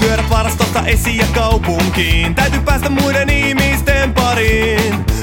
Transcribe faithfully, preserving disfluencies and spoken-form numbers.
Pyörät varastosta esiin ja kaupunkiin. Täytyy päästä muiden ihmisten pariin.